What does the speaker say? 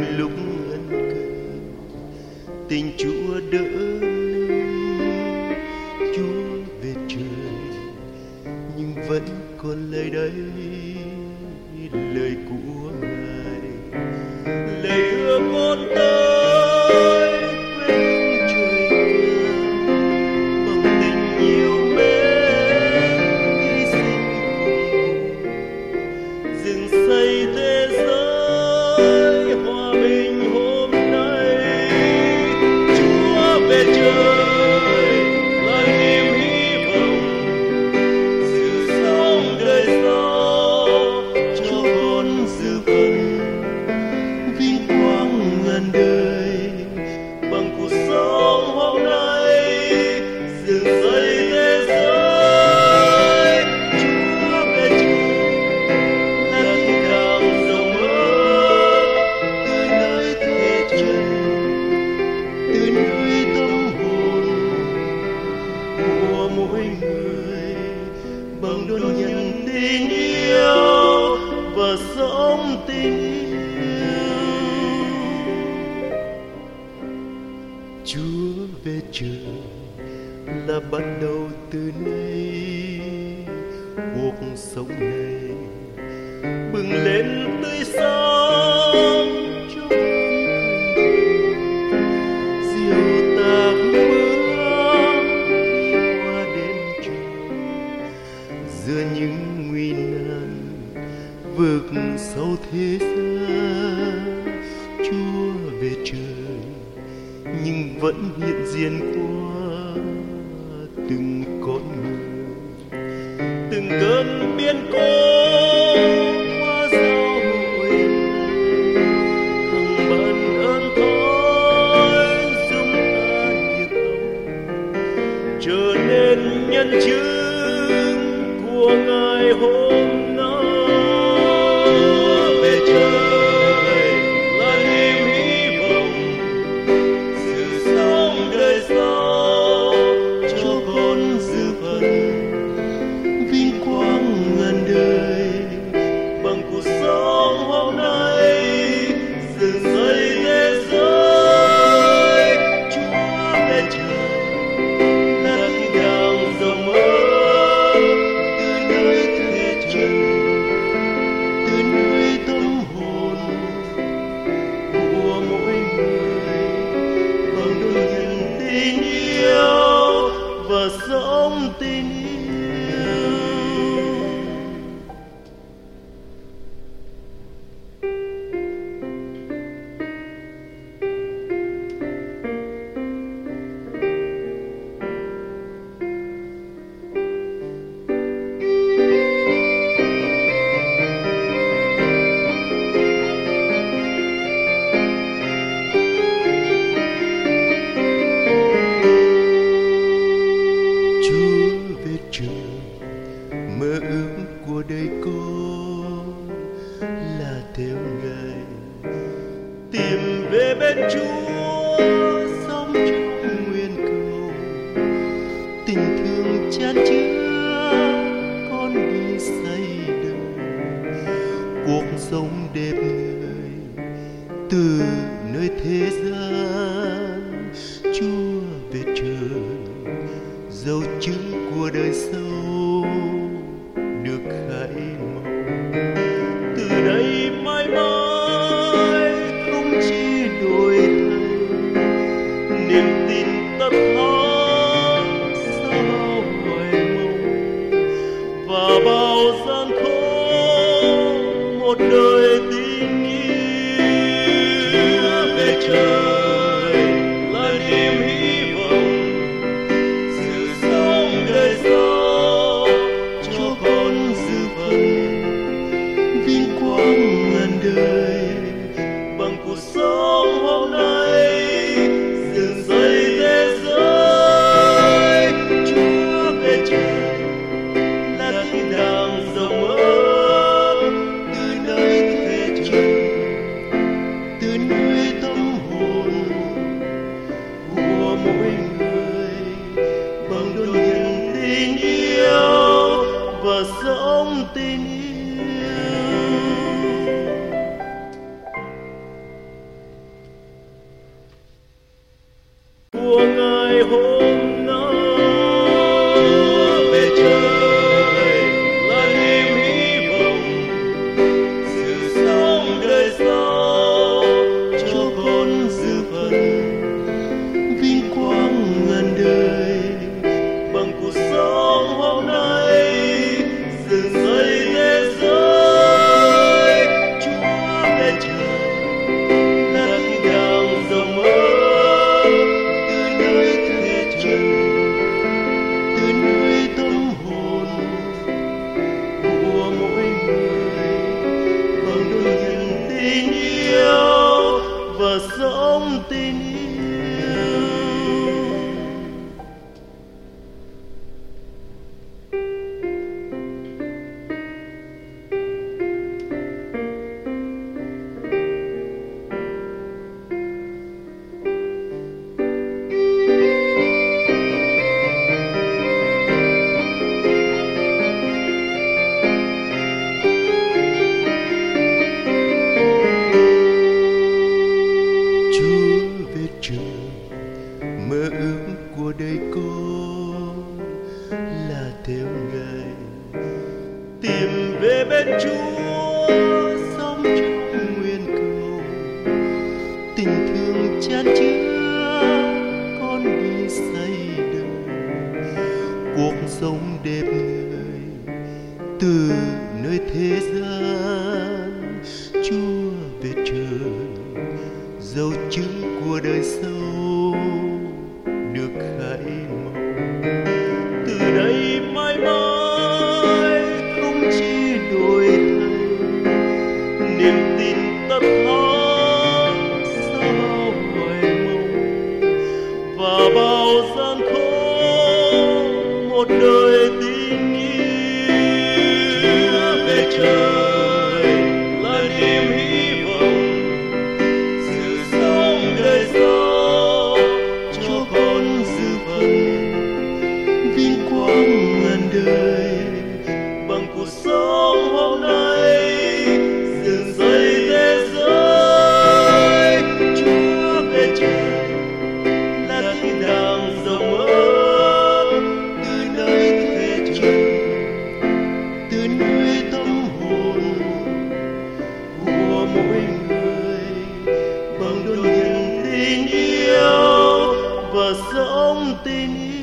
lúc ân cần tình Chúa đỡ nâng. Chúa về trời nhưng vẫn còn lời đây, lời của Ngài, lời hứa con tới quên trời cao bằng tình yêu mến hy sinh rừng xây thế giới hòa bình hôm nay. Chúa về trời là niềm hy vọng, sự sống đời sau cho con dự phần vinh quang ngàn đời bằng cuộc sống hôm nay dựng xây thế giới. Chúa về trời đất càng rộng lớn từ nơi thế trần, từ nơi tâm hồn của mỗi người bằng đón nhận tình yêu và sống tình yêu. Chúa về trời là bắt đầu từ nay, cuộc sống này bừng lên tươi sáng cho muôn thành diệu tạc mưa đi qua đêm trời giữa những nguy nan vực sâu thế gian. Chúa về trời nhưng vẫn hiện diện qua từng con người, từng cơn biến cố qua giao hội hằng ban ơn thôi chúng ta nhiệt lòng trở nên nhân chứng của Ngài hôm nay. Chúa về trời là niềm hy vọng, sự sống đời sau cho con dự phần vinh quang ngàn đời bằng cuộc sống hôm nay dựng xây thế giới. Chúa về trời đất càng rộng lớn từ nơi thế trần, từ nơi tâm hồn của mỗi người bằng đón nhận tình yêu và sống tình yêu. Chúa về trời mơ ước của đời con là theo Ngài tìm về bên Chúa sống trong nguyên cầu, tình thương chan chứa con đi xây đời cuộc sống đẹp người từ nơi thế gian. Chúa về trời dấu chứng của đời sau được khai màu, từ đây mãi mãi không chỉ đổi thay niềm tin tất thắng sau bao hoài mong và bao gian khổ một đời tình yêu. Chúa về trời là niềm hy vọng, sự sống đời sau của ngày hôm nay. Chúa về trời là niềm hy vọng, sự sống đời sau cho con dự phần vinh quang ngàn đời. Bằng cuộc sống hôm nay dựng xây thế giới, Chúa về trời là tiếng đàng rộng mở từ nơi thế chân, từ nơi tâm hồn của mỗi người. Bằng đôi nhận tình yêu và sống tình yêu. Mơ ước của đời con là theo Ngài, tìm về bên Chúa, sống trong nguyên cầu. Tình thương chan chứa con đi xây đời, cuộc sống đẹp người từ nơi thế gian. Chúa về trời, dấu chứng của đời sau được khai màu. Từ đây mãi mãi không chỉ đổi thay, niềm tin tất thắng xa bao hoài mong và bao gian khó một đời tình yêu. Chúa về trời là niềm hy vọng, sự sống đời sau cho con dự phần vinh quang ngàn đời. Bằng cuộc sống hôm nay dựng xây thế giới, Chúa về trời là tiếng đàng rộng mở từ nơi thế chân, từ nơi tâm hồn của mỗi người. Bằng đôi nhận tình yêu và sống tình yêu.